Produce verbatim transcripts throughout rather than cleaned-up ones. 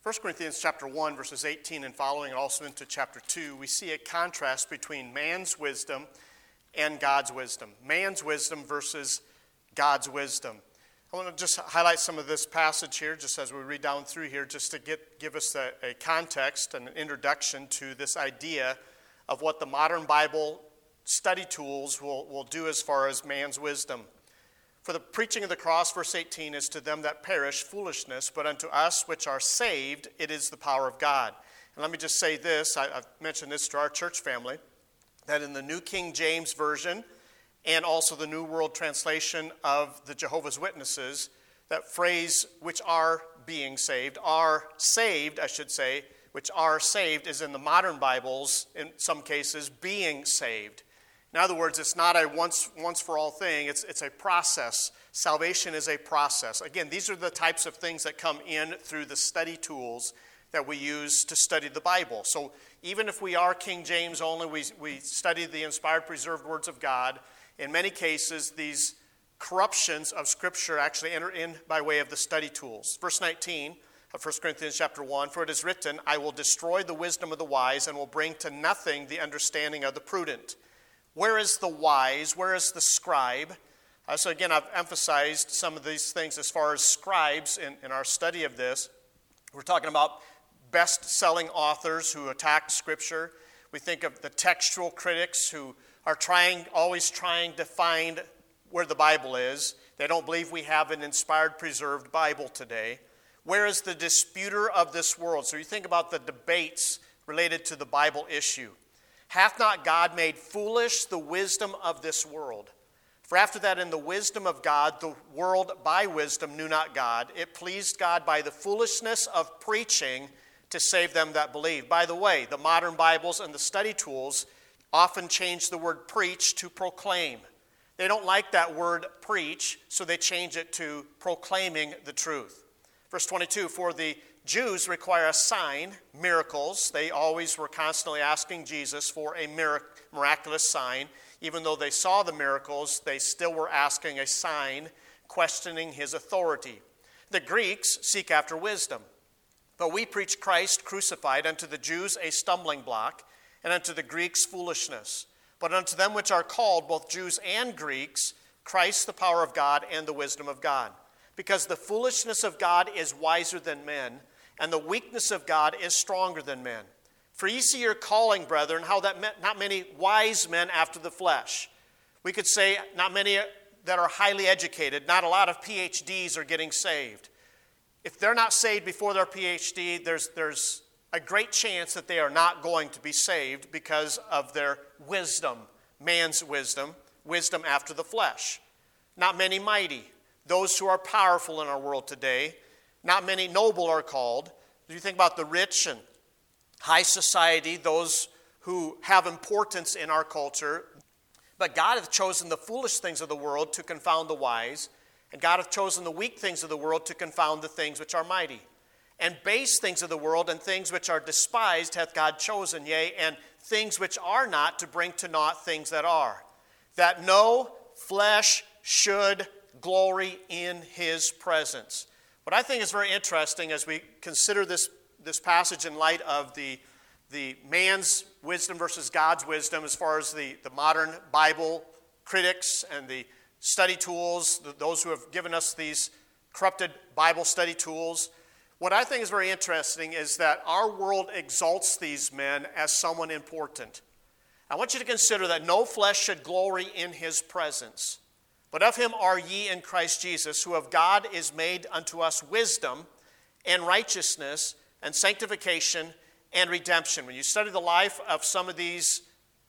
First Corinthians chapter one, verses eighteen and following, and also into chapter two, we see a contrast between man's wisdom and God's wisdom. Man's wisdom versus God's wisdom. I want to just highlight some of this passage here, just as we read down through here, just to get give us a, a context and an introduction to this idea of what the modern Bible study tools will, will do as far as man's wisdom. For the preaching of the cross, verse eighteen, is to them that perish foolishness, but unto us which are saved, it is the power of God. And let me just say this, I, I've mentioned this to our church family, that in the New King James Version and also the New World Translation of the Jehovah's Witnesses, that phrase, which are being saved, are saved, I should say, which are saved, is in the modern Bibles, in some cases, being saved. In other words, it's not a once once for all thing, it's, it's a process. Salvation is a process. Again, these are the types of things that come in through the study tools that we use to study the Bible. So even if we are King James only, we, we study the inspired, preserved words of God, in many cases, these corruptions of Scripture actually enter in by way of the study tools. Verse nineteen of First Corinthians chapter one, for it is written, I will destroy the wisdom of the wise and will bring to nothing the understanding of the prudent. Where is the wise? Where is the scribe? Uh, so again, I've emphasized some of these things as far as scribes in, in our study of this. We're talking about best-selling authors who attacked Scripture. We think of the textual critics who are trying, always trying to find where the Bible is. They don't believe we have an inspired, preserved Bible today. Where is the disputer of this world? So you think about the debates related to the Bible issue. Hath not God made foolish the wisdom of this world? For after that, in the wisdom of God, the world by wisdom knew not God. It pleased God by the foolishness of preaching to save them that believe. By the way, the modern Bibles and the study tools often change the word preach to proclaim. They don't like that word preach, so they change it to proclaiming the truth. Verse twenty-two, for the Jews require a sign, miracles. They always were constantly asking Jesus for a mirac- miraculous sign. Even though they saw the miracles, they still were asking a sign, questioning his authority. The Greeks seek after wisdom. But we preach Christ crucified, unto the Jews a stumbling block, and unto the Greeks foolishness. But unto them which are called, both Jews and Greeks, Christ the power of God and the wisdom of God. Because the foolishness of God is wiser than men, and the weakness of God is stronger than men. For ye see your calling, brethren, how that not many wise men after the flesh. We could say not many that are highly educated, not a lot of P H Ds are getting saved. If they're not saved before their P H D, there's, there's a great chance that they are not going to be saved because of their wisdom, man's wisdom, wisdom after the flesh. Not many mighty, those who are powerful in our world today. Not many noble are called. If you think about the rich and high society, those who have importance in our culture, but God hath chosen the foolish things of the world to confound the wise, and God hath chosen the weak things of the world to confound the things which are mighty. And base things of the world and things which are despised hath God chosen, yea, and things which are not, to bring to naught things that are, that no flesh should glory in his presence. What I think is very interesting as we consider this, this passage in light of the, the man's wisdom versus God's wisdom, as far as the, the modern Bible critics and the study tools, the, those who have given us these corrupted Bible study tools. What I think is very interesting is that our world exalts these men as someone important. I want you to consider that no flesh should glory in his presence. But of him are ye in Christ Jesus, who of God is made unto us wisdom and righteousness and sanctification and redemption. When you study the life of some of these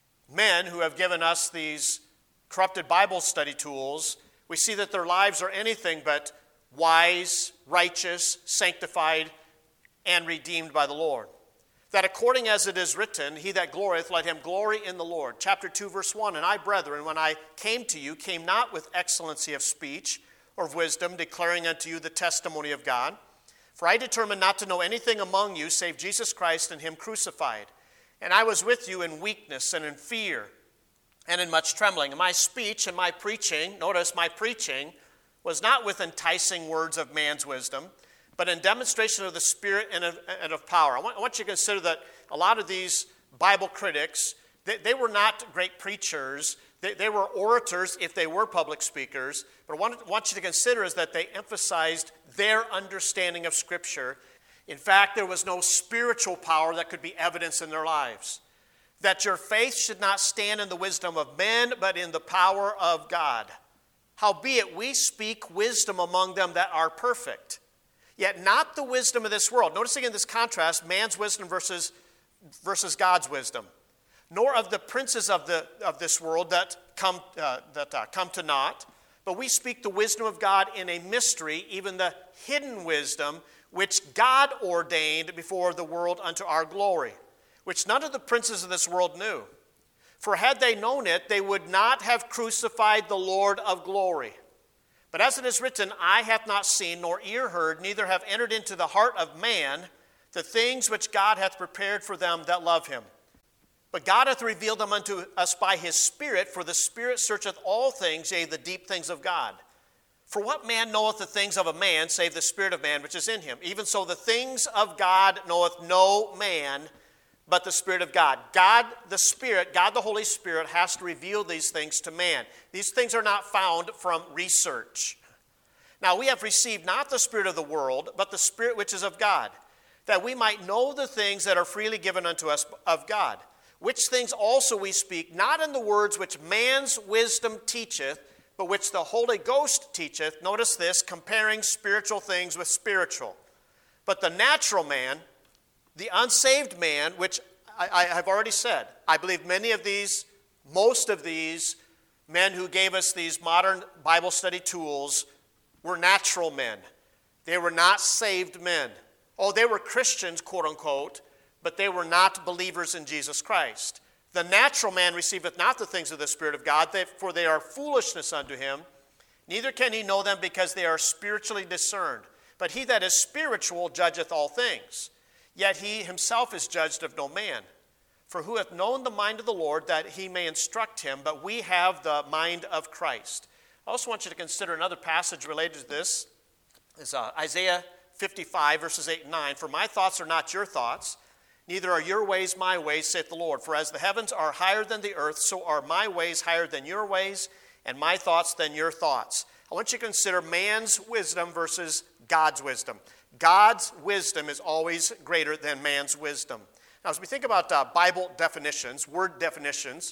men who have given us these corrupted Bible study tools, we see that their lives are anything but wise, righteous, sanctified, and redeemed by the Lord. That according as it is written, he that glorieth, let him glory in the Lord. Chapter two, verse one, and I, brethren, when I came to you, came not with excellency of speech or of wisdom, declaring unto you the testimony of God. For I determined not to know anything among you, save Jesus Christ and him crucified. And I was with you in weakness and in fear and in much trembling. And my speech and my preaching, notice my preaching, was not with enticing words of man's wisdom, but in demonstration of the Spirit and of, and of power. I want, I want you to consider that a lot of these Bible critics, they, they were not great preachers. They, they were orators if they were public speakers. But what I want you to consider is that they emphasized their understanding of Scripture. In fact, there was no spiritual power that could be evidenced in their lives. That your faith should not stand in the wisdom of men, but in the power of God. Howbeit, we speak wisdom among them that are perfect, yet not the wisdom of this world. Notice again this contrast, man's wisdom versus, versus God's wisdom. Nor of the princes of, the, of this world that come, uh, that uh, come to naught, but we speak the wisdom of God in a mystery, even the hidden wisdom, which God ordained before the world unto our glory, which none of the princes of this world knew. For had they known it, they would not have crucified the Lord of glory. But as it is written, eye hath not seen, nor ear heard, neither have entered into the heart of man the things which God hath prepared for them that love him. But God hath revealed them unto us by his Spirit, for the Spirit searcheth all things, yea, the deep things of God. For what man knoweth the things of a man, save the Spirit of man which is in him? Even so the things of God knoweth no man, but the Spirit of God. God, the Spirit, God the Holy Spirit has to reveal these things to man. These things are not found from research. Now we have received not the spirit of the world, but the Spirit which is of God, that we might know the things that are freely given unto us of God. Which things also we speak, not in the words which man's wisdom teacheth, but which the Holy Ghost teacheth. Notice this, comparing spiritual things with spiritual. But the natural man, the unsaved man, which I, I have already said, I believe many of these, most of these men who gave us these modern Bible study tools were natural men. They were not saved men. Oh, they were Christians, quote unquote, but they were not believers in Jesus Christ. The natural man receiveth not the things of the Spirit of God, for they are foolishness unto him. Neither can he know them, because they are spiritually discerned. But he that is spiritual judgeth all things. Yet he himself is judged of no man. For who hath known the mind of the Lord, that he may instruct him? But we have the mind of Christ. I also want you to consider another passage related to this. It's uh, Isaiah fifty-five, verses eight and nine. For my thoughts are not your thoughts, neither are your ways my ways, saith the Lord. For as the heavens are higher than the earth, so are my ways higher than your ways, and my thoughts than your thoughts. I want you to consider man's wisdom versus God's wisdom. God's wisdom is always greater than man's wisdom. Now, as we think about uh, Bible definitions, word definitions,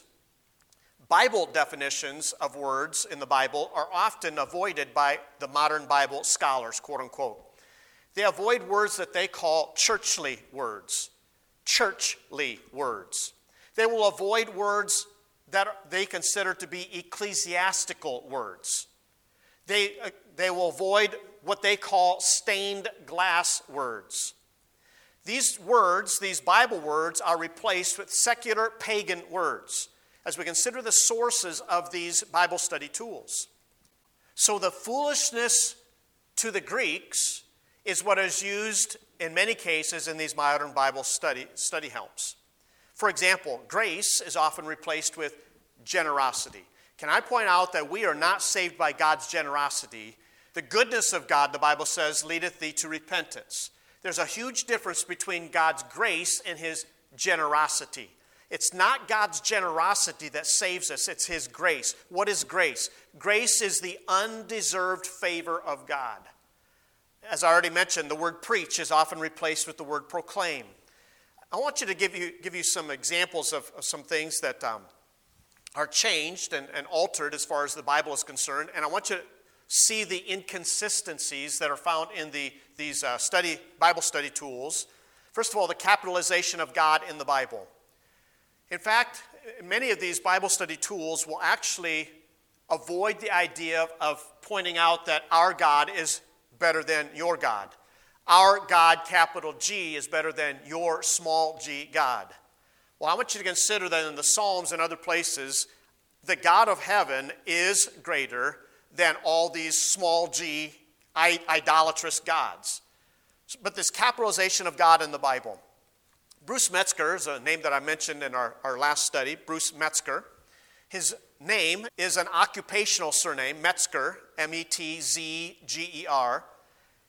Bible definitions of words in the Bible are often avoided by the modern Bible scholars, quote unquote. They avoid words that they call churchly words. Churchly words. They will avoid words that they consider to be ecclesiastical words. They, uh, they will avoid what they call stained glass words. These words, these Bible words, are replaced with secular pagan words as we consider the sources of these Bible study tools. So the foolishness to the Greeks is what is used in many cases in these modern Bible study, study helps. For example, grace is often replaced with generosity. Can I point out that we are not saved by God's generosity? The goodness of God, the Bible says, leadeth thee to repentance. There's a huge difference between God's grace and his generosity. It's not God's generosity that saves us, it's his grace. What is grace? Grace is the undeserved favor of God. As I already mentioned, the word preach is often replaced with the word proclaim. I want you to give you, give you some examples of, of some things that um, are changed and, and altered as far as the Bible is concerned, and I want you to see the inconsistencies that are found in the, these uh, study Bible study tools. First of all, the capitalization of God in the Bible. In fact, many of these Bible study tools will actually avoid the idea of, of pointing out that our God is better than your God. Our God, capital G, is better than your small g God. Well, I want you to consider that in the Psalms and other places, the God of heaven is greater than all these small g idolatrous gods. But this capitalization of God in the Bible. Bruce Metzger is a name that I mentioned in our, our last study, Bruce Metzger. His name is an occupational surname, Metzger, M E T Z G E R.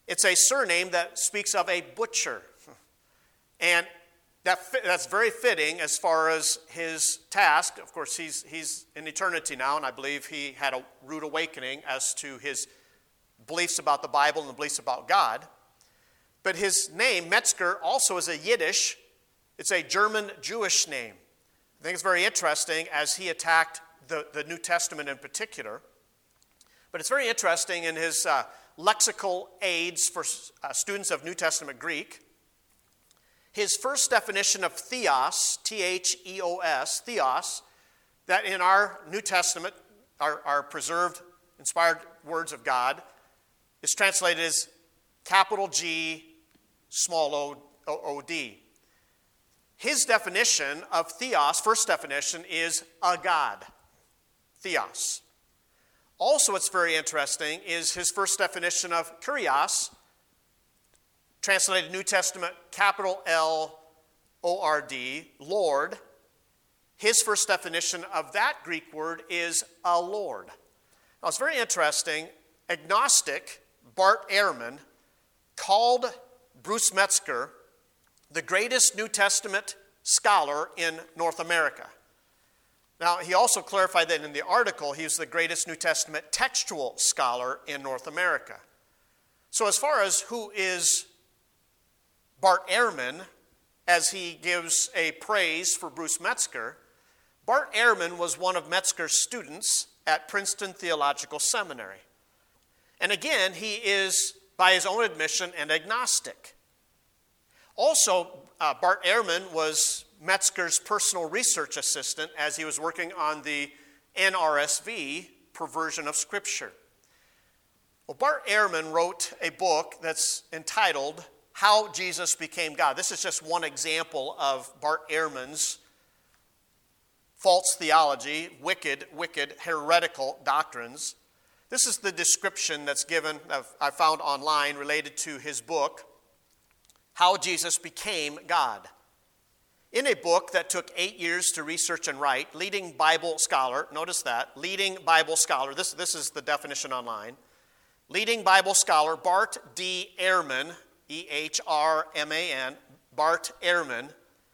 It's a surname that speaks of a butcher. And that, that's very fitting as far as his task. Of course, he's, he's in eternity now, and I believe he had a rude awakening as to his beliefs about the Bible and the beliefs about God. But his name, Metzger, also is a Yiddish. It's a German Jewish name. I think it's very interesting as he attacked the, the New Testament in particular. But it's very interesting in his uh, lexical aids for uh, students of New Testament Greek. His first definition of theos, T H E O S, theos, that in our New Testament, our, our preserved, inspired words of God, is translated as capital G, small o, o, o d. His definition of theos, first definition, is a God. Theos. Also, what's very interesting is his first definition of kurios, translated New Testament, capital L O R D, Lord. His first definition of that Greek word is a Lord. Now, it's very interesting. Agnostic Bart Ehrman called Bruce Metzger the greatest New Testament scholar in North America. Now, he also clarified that in the article, he was the greatest New Testament textual scholar in North America. So as far as who is Bart Ehrman, as he gives a praise for Bruce Metzger, Bart Ehrman was one of Metzger's students at Princeton Theological Seminary. And again, he is, by his own admission, an agnostic. Also, uh, Bart Ehrman was Metzger's personal research assistant as he was working on the N R S V perversion of Scripture. Well, Bart Ehrman wrote a book that's entitled How Jesus Became God. This is just one example of Bart Ehrman's false theology, wicked, wicked, heretical doctrines. This is the description that's given, I found online, related to his book, How Jesus Became God. In a book that took eight years to research and write, leading Bible scholar, notice that, leading Bible scholar, this, this is the definition online, leading Bible scholar Bart D. Ehrman, E H R M A N, Bart Ehrman,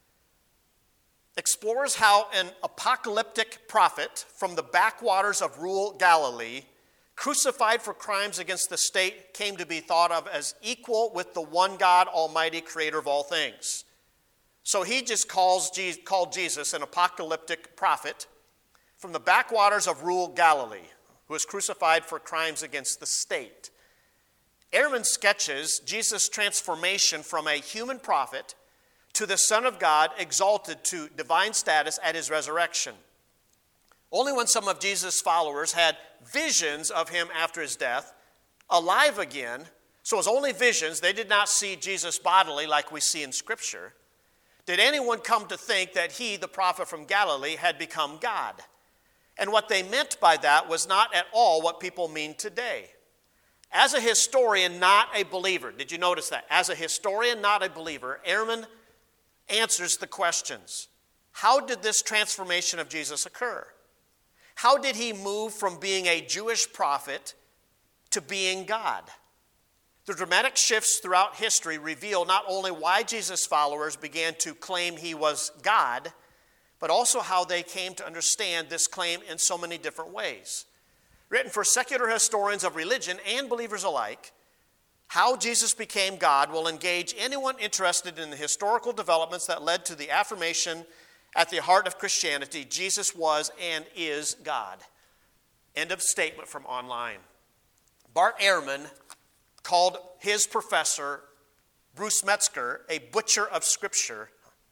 explores how an apocalyptic prophet from the backwaters of rural Galilee, crucified for crimes against the state, came to be thought of as equal with the one God, Almighty, creator of all things. So he just calls Jesus, called Jesus an apocalyptic prophet from the backwaters of rural Galilee, who was crucified for crimes against the state. Ehrman sketches Jesus' transformation from a human prophet to the Son of God, exalted to divine status at his resurrection. Only when some of Jesus' followers had visions of him after his death, alive again, so it was only visions, they did not see Jesus bodily like we see in Scripture, did anyone come to think that he, the prophet from Galilee, had become God. And what they meant by that was not at all what people mean today. As a historian, not a believer, did you notice that? As a historian, not a believer, Ehrman answers the questions. How did this transformation of Jesus occur? How did he move from being a Jewish prophet to being God? The dramatic shifts throughout history reveal not only why Jesus' followers began to claim he was God, but also how they came to understand this claim in so many different ways. Written for secular historians of religion and believers alike, How Jesus Became God will engage anyone interested in the historical developments that led to the affirmation at the heart of Christianity, Jesus was and is God. End of statement from online. Bart Ehrman called his professor, Bruce Metzger, a butcher of Scripture,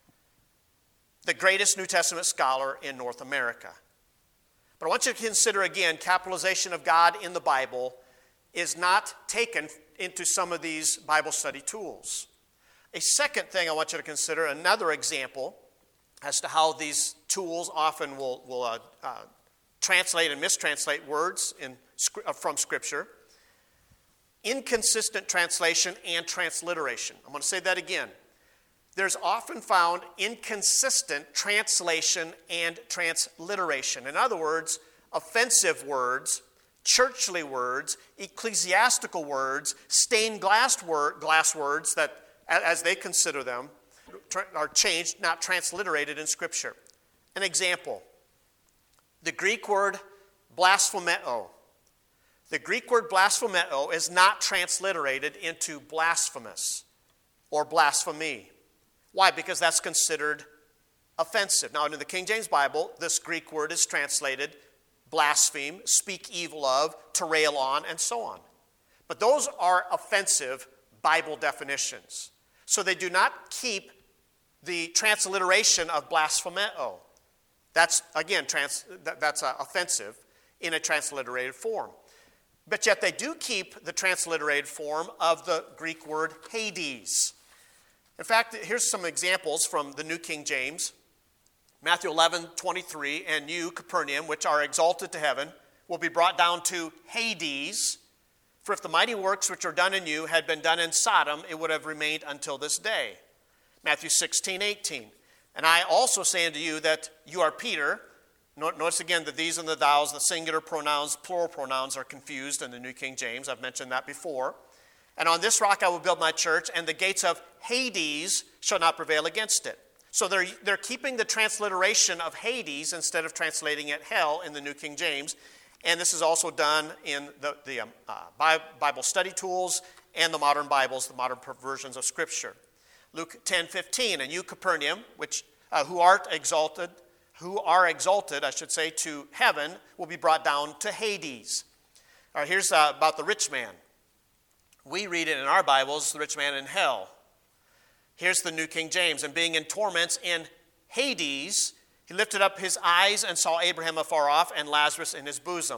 the greatest New Testament scholar in North America. But I want you to consider again, capitalization of God in the Bible is not taken into some of these Bible study tools. A second thing I want you to consider, another example as to how these tools often will, will uh, uh, translate and mistranslate words in, uh, from Scripture. Inconsistent translation and transliteration. I'm going to say that again. There's often found inconsistent translation and transliteration. In other words, offensive words churchly words, ecclesiastical words, stained glass, word, glass words that, as they consider them, are changed, not transliterated in Scripture. An example, the Greek word blasphemeo. The Greek word blasphemeo is not transliterated into blasphemous or blasphemy. Why? Because that's considered offensive. Now, in the King James Bible, this Greek word is translated blaspheme, speak evil of, to rail on, and so on. But those are offensive Bible definitions. So they do not keep the transliteration of blasphemeo. That's, again, trans, that, that's uh, offensive in a transliterated form. But yet they do keep the transliterated form of the Greek word Hades. In fact, here's some examples from the New King James. Matthew eleven twenty-three, and you, Capernaum, which are exalted to heaven, will be brought down to Hades. For if the mighty works which are done in you had been done in Sodom, it would have remained until this day. Matthew sixteen eighteen, and I also say unto you that you are Peter. Notice again that these and the thous, the singular pronouns, plural pronouns are confused in the New King James. I've mentioned that before. And on this rock I will build my church, and the gates of Hades shall not prevail against it. So they're, they're keeping the transliteration of Hades instead of translating it hell in the New King James. And this is also done in the, the um, uh, Bible study tools and the modern Bibles, the modern versions of Scripture. Luke ten fifteen, and you, Capernaum, which uh, who art exalted, who are exalted, I should say, to heaven, will be brought down to Hades. All right, here's uh, about the rich man. We read it in our Bibles, the rich man in hell. Here's the New King James. And being in torments in Hades, he lifted up his eyes and saw Abraham afar off and Lazarus in his bosom.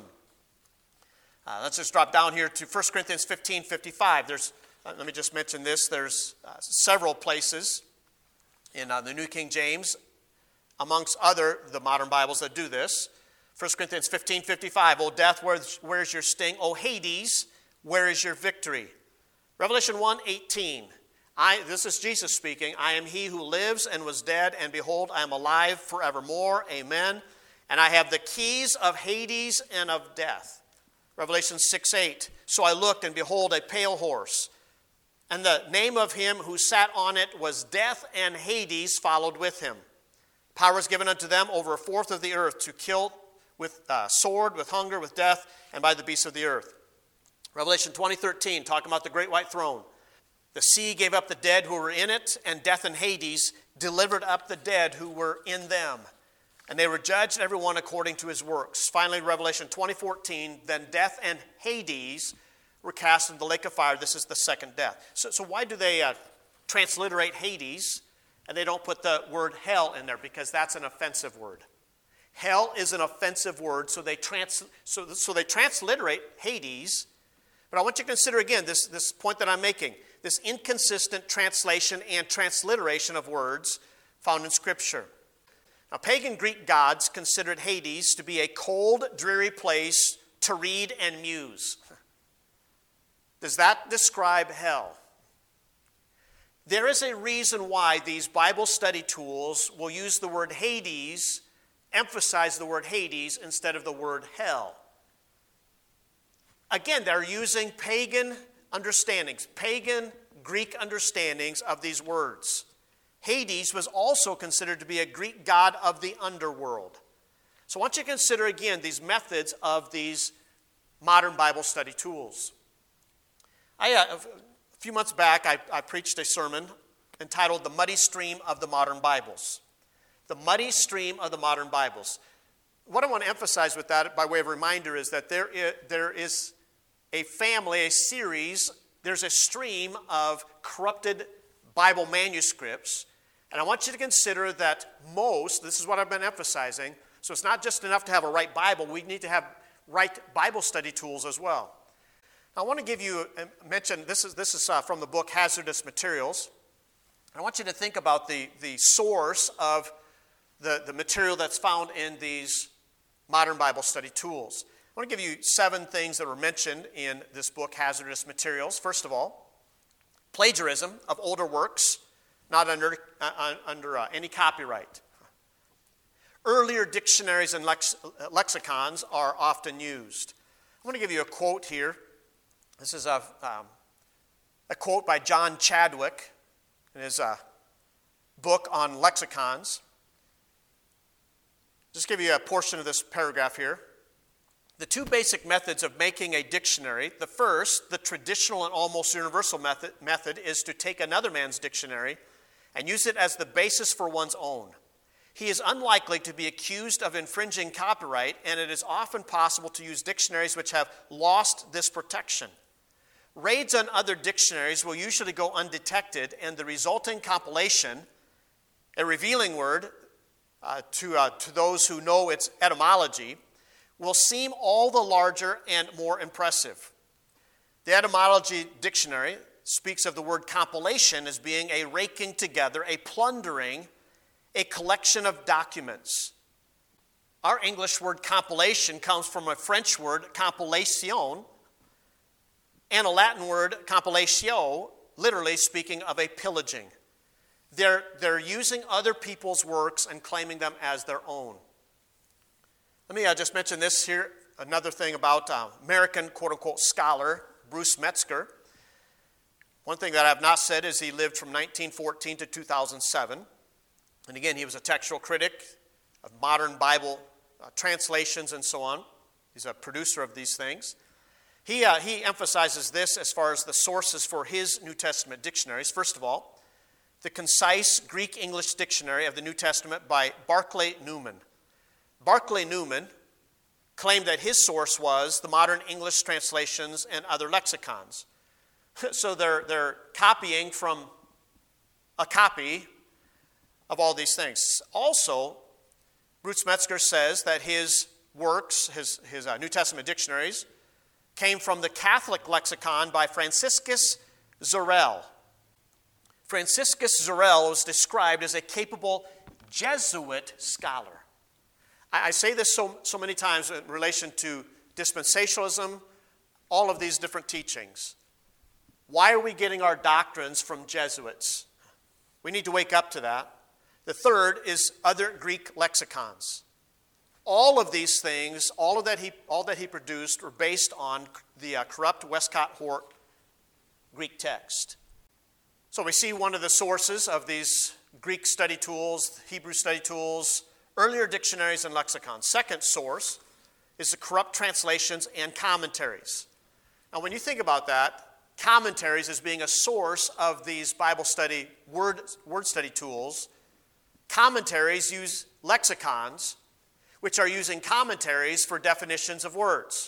Uh, let's just drop down here to First Corinthians fifteen fifty-five. There's, uh, let me just mention this. There's uh, several places in uh, the New King James, amongst other, the modern Bibles that do this. First Corinthians fifteen fifty-five, O death, where, where is your sting? O Hades, where is your victory? Revelation one eighteen, I, this is Jesus speaking, I am he who lives and was dead, and behold, I am alive forevermore. Amen. And I have the keys of Hades and of death. Revelation six eight, so I looked, and behold, a pale horse. And the name of him who sat on it was Death, and Hades followed with him. Power is given unto them over a fourth of the earth to kill with uh, sword, with hunger, with death, and by the beasts of the earth. Revelation twenty thirteen, talking about the great white throne. The sea gave up the dead who were in it, and death and Hades delivered up the dead who were in them. And they were judged, everyone according to his works. Finally, Revelation twenty fourteen, then death and Hades were cast into the lake of fire. This is the second death. So, so why do they uh, transliterate Hades, and they don't put the word hell in there? Because that's an offensive word. Hell is an offensive word, so they, trans, so, so they transliterate Hades. But I want you to consider again this, this point that I'm making. This inconsistent translation and transliteration of words found in Scripture. Now, pagan Greek gods considered Hades to be a cold, dreary place to read and muse. Does that describe hell? There is a reason why these Bible study tools will use the word Hades, emphasize the word Hades instead of the word hell. Again, they're using pagan understandings, pagan Greek understandings of these words. Hades was also considered to be a Greek god of the underworld. So I want you to consider again these methods of these modern Bible study tools. I, uh, a few months back, I, I preached a sermon entitled The Muddy Stream of the Modern Bibles. The Muddy Stream of the Modern Bibles. What I want to emphasize with that, by way of reminder, is that there is, there is a family, a series, there's a stream of corrupted Bible manuscripts. And I want you to consider that most, this is what I've been emphasizing, so it's not just enough to have a right Bible, we need to have right Bible study tools as well. I want to give you, mention, this is, this is uh, from the book Hazardous Materials. I want you to think about the, the source of the, the material that's found in these modern Bible study tools. I want to give you seven things that were mentioned in this book, Hazardous Materials. First of all, plagiarism of older works, not under, uh, under uh, any copyright. Earlier dictionaries and lex- lexicons are often used. I'm going to give you a quote here. This is a, um, a quote by John Chadwick in his uh, book on lexicons. Just give you a portion of this paragraph here. The two basic methods of making a dictionary, the first, the traditional and almost universal method, method is to take another man's dictionary and use it as the basis for one's own. He is unlikely to be accused of infringing copyright, and it is often possible to use dictionaries which have lost this protection. Raids on other dictionaries will usually go undetected, and the resulting compilation, a revealing word uh, to, uh, to those who know its etymology, will seem all the larger and more impressive. The Etymology Dictionary speaks of the word compilation as being a raking together, a plundering, a collection of documents. Our English word compilation comes from a French word, compilation, and a Latin word, compilatio, literally speaking of a pillaging. They're, they're using other people's works and claiming them as their own. Let me uh, just mention this here, another thing about uh, American quote-unquote scholar Bruce Metzger. One thing that I have not said is he lived from nineteen fourteen to two thousand seven. And again, he was a textual critic of modern Bible uh, translations and so on. He's a producer of these things. He, uh, he emphasizes this as far as the sources for his New Testament dictionaries. First of all, the Concise Greek-English Dictionary of the New Testament by Barclay Newman. Barclay Newman claimed that his source was the modern English translations and other lexicons. So they're, they're copying from a copy of all these things. Also, Bruce Metzger says that his works, his, his uh, New Testament dictionaries, came from the Catholic lexicon by Franciscus Zarell. Franciscus Zarell was described as a capable Jesuit scholar. I, I say this so, so many times in relation to dispensationalism, all of these different teachings. Why are we getting our doctrines from Jesuits? We need to wake up to that. The third is other Greek lexicons. All of these things, all of that he, all that he produced were based on the uh, corrupt Westcott Hort Greek text. So we see one of the sources of these Greek study tools, Hebrew study tools, earlier dictionaries and lexicons. Second source is the corrupt translations and commentaries. Now when you think about that, commentaries as being a source of these Bible study, word, word study tools, commentaries use lexicons, which are using commentaries for definitions of words.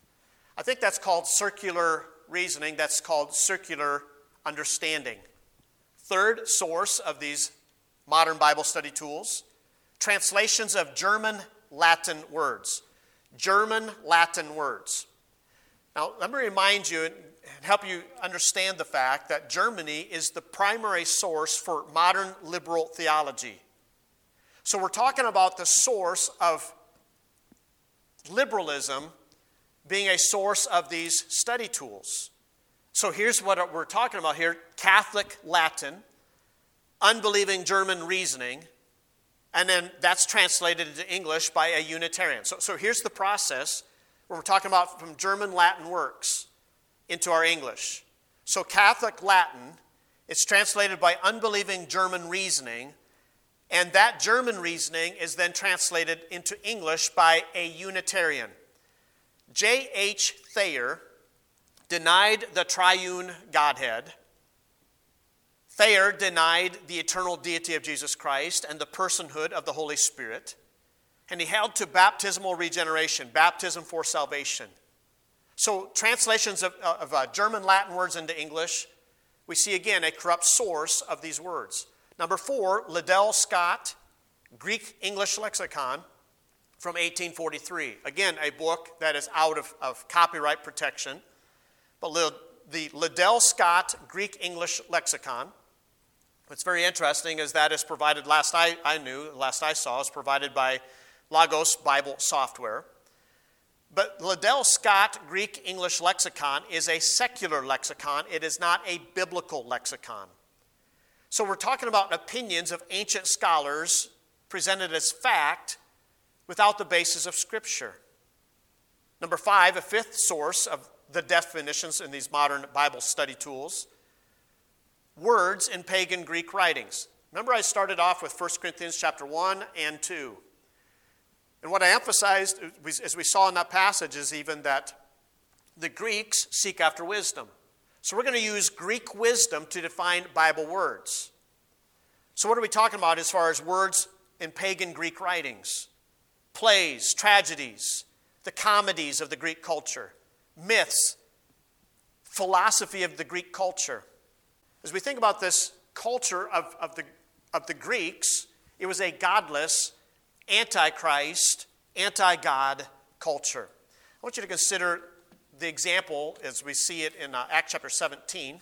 I think that's called circular reasoning. That's called circular understanding. Third source of these modern Bible study tools, translations of German Latin words. German Latin words. Now, let me remind you and help you understand the fact that Germany is the primary source for modern liberal theology. So we're talking about the source of liberalism being a source of these study tools. So here's what we're talking about here. Catholic Latin, unbelieving German reasoning, and then that's translated into English by a Unitarian. So, so here's the process where we're talking about from German Latin works into our English. So Catholic Latin is translated by unbelieving German reasoning, and that German reasoning is then translated into English by a Unitarian. J H Thayer denied the triune Godhead. Thayer denied the eternal deity of Jesus Christ and the personhood of the Holy Spirit. And he held to baptismal regeneration, baptism for salvation. So translations of, of uh, German Latin words into English, we see again a corrupt source of these words. Number four, Liddell Scott, Greek-English Lexicon from eighteen forty-three. Again, a book that is out of, of copyright protection. But the Liddell Scott Greek-English Lexicon, what's very interesting is that is provided, last I, I knew, last I saw, is provided by Logos Bible Software. But Liddell Scott Greek-English Lexicon is a secular lexicon. It is not a biblical lexicon. So we're talking about opinions of ancient scholars presented as fact without the basis of Scripture. Number five, a fifth source of the definitions in these modern Bible study tools, words in pagan Greek writings. Remember I started off with First Corinthians chapter one and two. And what I emphasized, as we saw in that passage, is even that the Greeks seek after wisdom. So we're going to use Greek wisdom to define Bible words. So what are we talking about as far as words in pagan Greek writings? Plays, tragedies, the comedies of the Greek culture, myths, philosophy of the Greek culture. As we think about this culture of, of, the, of the Greeks, it was a godless, antichrist, anti-God culture. I want you to consider the example as we see it in uh, Acts chapter seventeen.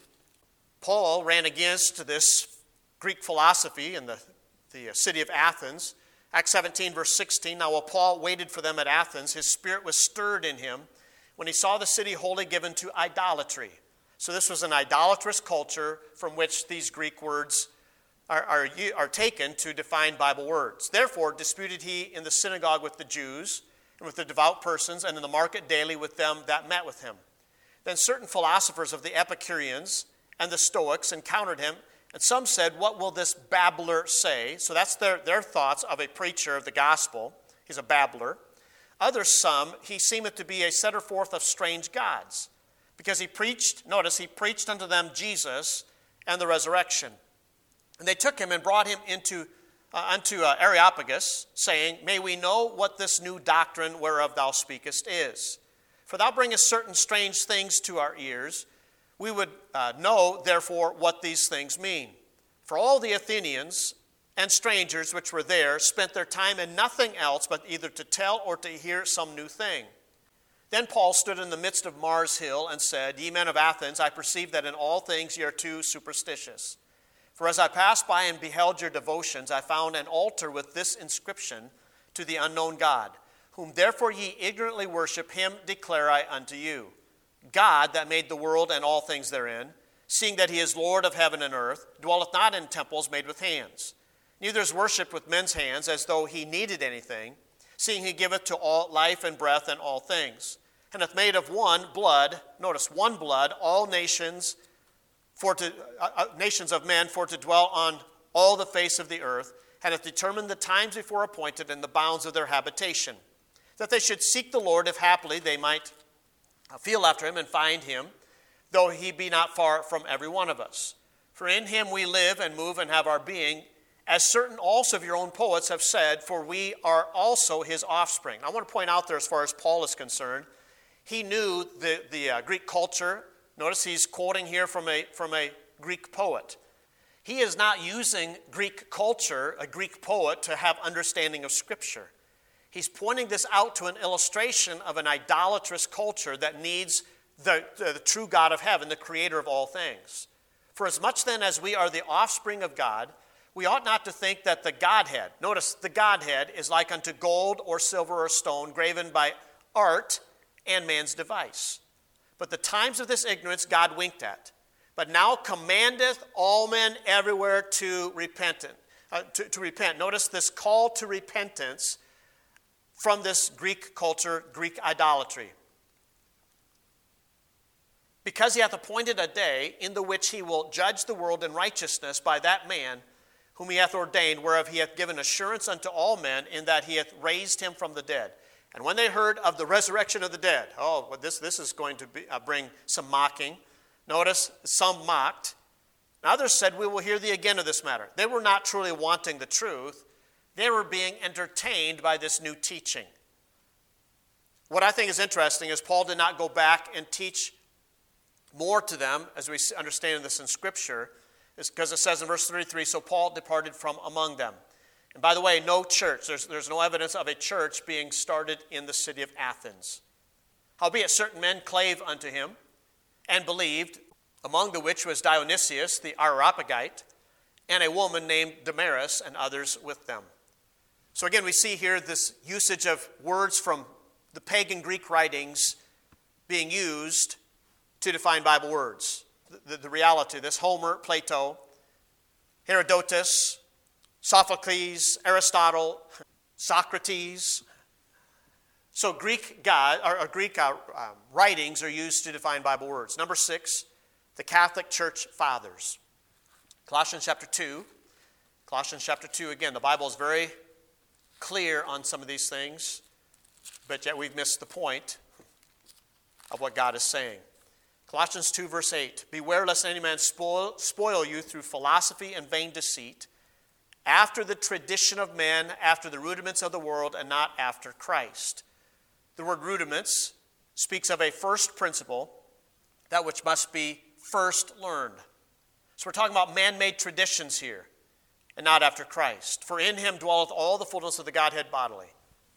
Paul ran against this Greek philosophy in the, the city of Athens. Acts seventeen, verse sixteen, now while Paul waited for them at Athens, his spirit was stirred in him when he saw the city wholly given to idolatry. So this was an idolatrous culture from which these Greek words are, are, are taken to define Bible words. Therefore disputed he in the synagogue with the Jews and with the devout persons, and in the market daily with them that met with him. Then certain philosophers of the Epicureans and the Stoics encountered him, and some said, what will this babbler say? So that's their, their thoughts of a preacher of the gospel. He's a babbler. Others, some, he seemeth to be a setter forth of strange gods, because he preached, notice, he preached unto them Jesus and the resurrection. And they took him and brought him into uh, unto uh, Areopagus, saying, may we know what this new doctrine whereof thou speakest is. For thou bringest certain strange things to our ears. We would uh, know, therefore, what these things mean. For all the Athenians and strangers which were there spent their time in nothing else but either to tell or to hear some new thing. Then Paul stood in the midst of Mars Hill and said, ye men of Athens, I perceive that in all things ye are too superstitious. For as I passed by and beheld your devotions, I found an altar with this inscription, to the unknown God, whom therefore ye ignorantly worship, him declare I unto you. God that made the world and all things therein, seeing that he is Lord of heaven and earth, dwelleth not in temples made with hands, neither is worshipped with men's hands as though he needed anything, seeing he giveth to all life and breath and all things, and hath made of one blood, notice, one blood, all nations, for to, uh, uh, nations of men for to dwell on all the face of the earth, and hath determined the times before appointed and the bounds of their habitation, that they should seek the Lord, if haply they might feel after him and find him, though he be not far from every one of us. For in him we live and move and have our being, as certain also of your own poets have said, for we are also his offspring. I want to point out there, as far as Paul is concerned, he knew the, the uh, Greek culture. Notice he's quoting here from a, from a Greek poet. He is not using Greek culture, a Greek poet, to have understanding of Scripture. He's pointing this out to an illustration of an idolatrous culture that needs the, the, the true God of heaven, the creator of all things. For as much then as we are the offspring of God, we ought not to think that the Godhead, notice the Godhead is like unto gold or silver or stone, graven by art and man's device. But the times of this ignorance God winked at, but now commandeth all men everywhere to repent. Uh, to, to repent. Notice this call to repentance from this Greek culture, Greek idolatry. Because he hath appointed a day in the which he will judge the world in righteousness by that man whom he hath ordained, whereof he hath given assurance unto all men, in that he hath raised him from the dead. And when they heard of the resurrection of the dead, oh, well, this, this is going to be, uh, bring some mocking. Notice, some mocked. And others said, we will hear thee again of this matter. They were not truly wanting the truth. They were being entertained by this new teaching. What I think is interesting is Paul did not go back and teach more to them, as we understand this in Scripture, is because it says in verse thirty-three, so Paul departed from among them. And by the way, no church, there's, there's no evidence of a church being started in the city of Athens. Howbeit certain men clave unto him and believed, among the which was Dionysius the Areopagite, and a woman named Damaris, and others with them. So again, we see here this usage of words from the pagan Greek writings being used to define Bible words. The, the, the reality, this Homer, Plato, Herodotus, Sophocles, Aristotle, Socrates, So Greek God or, or Greek uh, uh, writings are used to define Bible words. Number six, the Catholic Church Fathers. Colossians chapter two. Colossians chapter two, again, the Bible is very clear on some of these things, but yet we've missed the point of what God is saying. Colossians two, verse eight, beware lest any man spoil, spoil you through philosophy and vain deceit, after the tradition of men, after the rudiments of the world, and not after Christ. The word rudiments speaks of a first principle, that which must be first learned. So we're talking about man-made traditions here, and not after Christ. For in him dwelleth all the fullness of the Godhead bodily.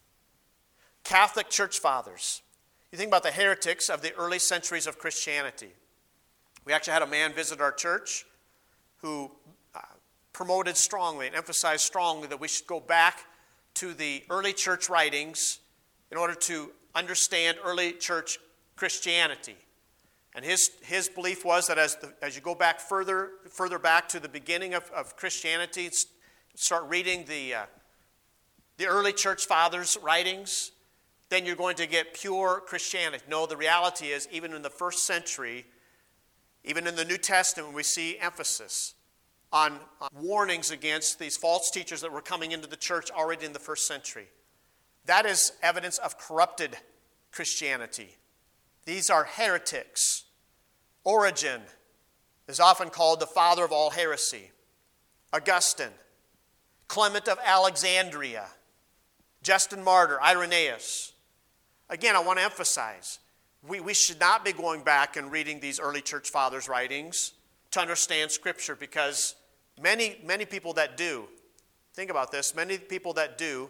Catholic Church Fathers. You think about the heretics of the early centuries of Christianity. We actually had a man visit our church who uh, promoted strongly and emphasized strongly that we should go back to the early church writings in order to understand early church Christianity. And his, his belief was that as, the, as you go back further, further back to the beginning of, of Christianity, start reading the, uh, the early church fathers' writings, then you're going to get pure Christianity. No, the reality is, even in the first century, even in the New Testament, we see emphasis on, on warnings against these false teachers that were coming into the church already in the first century. That is evidence of corrupted Christianity. These are heretics. Origen is often called the father of all heresy. Augustine, Clement of Alexandria, Justin Martyr, Irenaeus. Again, I want to emphasize, we, we should not be going back and reading these early church fathers' writings to understand Scripture, because many, many people that do, think about this, many people that do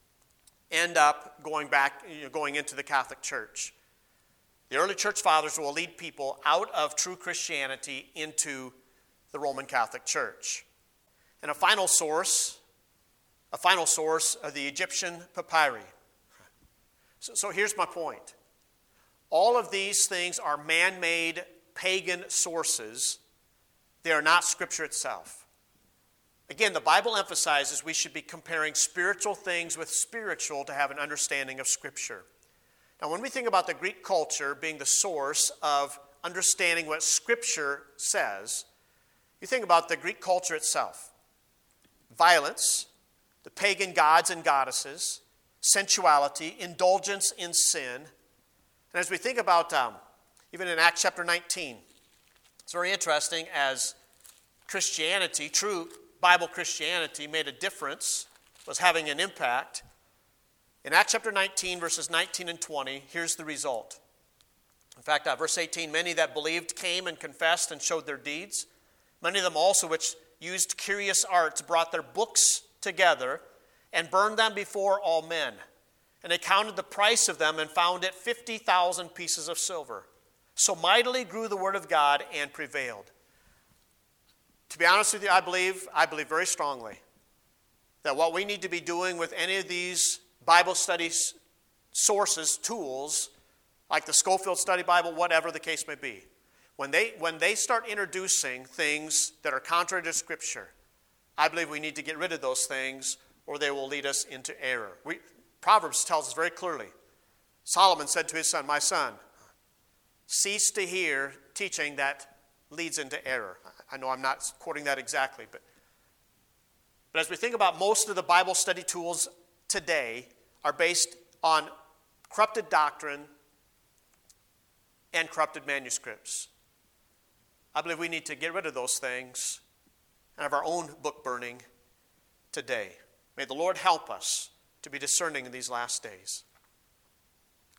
end up going back, you know, going into the Catholic Church. The early church fathers will lead people out of true Christianity into the Roman Catholic Church. And a final source, a final source of the Egyptian papyri. So, so here's my point. All of these things are man-made pagan sources. They are not Scripture itself. Again, the Bible emphasizes we should be comparing spiritual things with spiritual to have an understanding of Scripture. Now, when we think about the Greek culture being the source of understanding what Scripture says, you think about the Greek culture itself. Violence, the pagan gods and goddesses, sensuality, indulgence in sin. And as we think about, um, even in Acts chapter nineteen, it's very interesting as Christianity, true Bible Christianity, made a difference, was having an impact. In Acts chapter nineteen, verses nineteen and twenty, here's the result. In fact, uh, verse eighteen, many that believed came and confessed and showed their deeds. Many of them also which used curious arts brought their books together and burned them before all men. And they counted the price of them and found it fifty thousand pieces of silver. So mightily grew the word of God and prevailed. To be honest with you, I believe, I believe very strongly that what we need to be doing with any of these Bible study sources, tools, like the Scofield Study Bible, whatever the case may be, when they, when they start introducing things that are contrary to Scripture, I believe we need to get rid of those things, or they will lead us into error. We, Proverbs tells us very clearly. Solomon said to his son, my son, cease to hear teaching that leads into error. I know I'm not quoting that exactly, but, but as we think about most of the Bible study tools today are based on corrupted doctrine and corrupted manuscripts. I believe we need to get rid of those things and have our own book burning today. May the Lord help us to be discerning in these last days.